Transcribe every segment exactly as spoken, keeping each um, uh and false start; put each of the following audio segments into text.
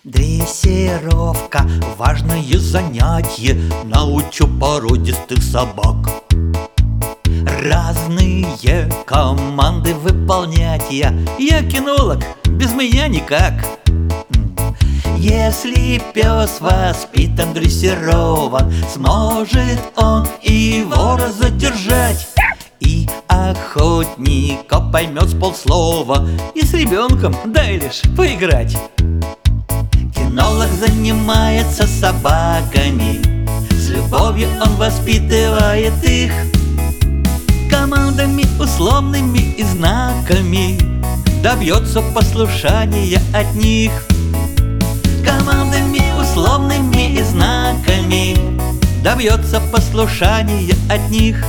Дрессировка — важное занятие, научу породистых собак. Разные команды выполнять я, я кинолог, без меня никак. Если пес воспитан, дрессирован, сможет он и вора задержать, и охотника поймет с полслова, и с ребенком дай лишь поиграть. Кинолог занимается собаками, с любовью он воспитывает их командами условными и знаками, добьется послушания от них. Командами условными и знаками добьется послушания от них.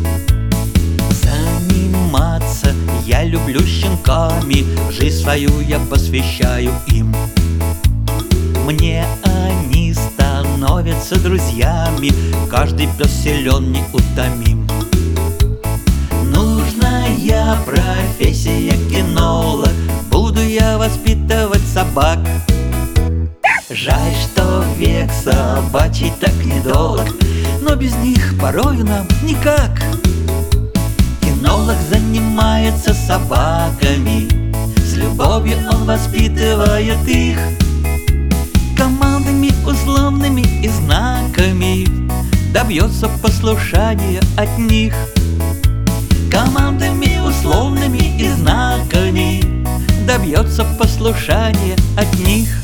Заниматься я люблю щенками, жизнь свою я посвящаю им. Мне они становятся друзьями, каждый пес силен, неутомим. Нужная профессия кинолог, буду я воспитывать собак. Жаль, что век собачий так недолг, но без них порою нам никак. Кинолог занимается собаками, с любовью он воспитывает их командами условными и знаками, добьется послушания от них. Командами условными и знаками добьется послушания от них.